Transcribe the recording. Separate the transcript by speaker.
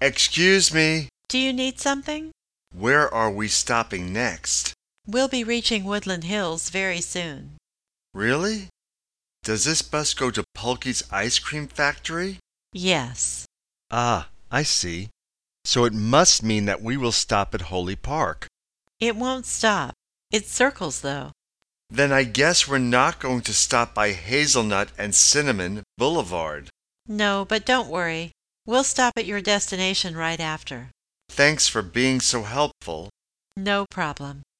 Speaker 1: Excuse me.
Speaker 2: Do you need something?
Speaker 1: Where are we stopping next?
Speaker 2: We'll be reaching Woodland Hills very soon.
Speaker 1: Really? Does this bus go to Pulky's ice cream factory?
Speaker 2: Yes.
Speaker 1: Ah, I see. So it must mean that we will stop at Holy Park.
Speaker 2: It won't stop. It circles, though.
Speaker 1: Then I guess we're not going to stop by Hazelnut and Cinnamon Boulevard.
Speaker 2: No, but don't worry. We'll stop at your destination right after.
Speaker 1: Thanks for being so helpful.
Speaker 2: No problem.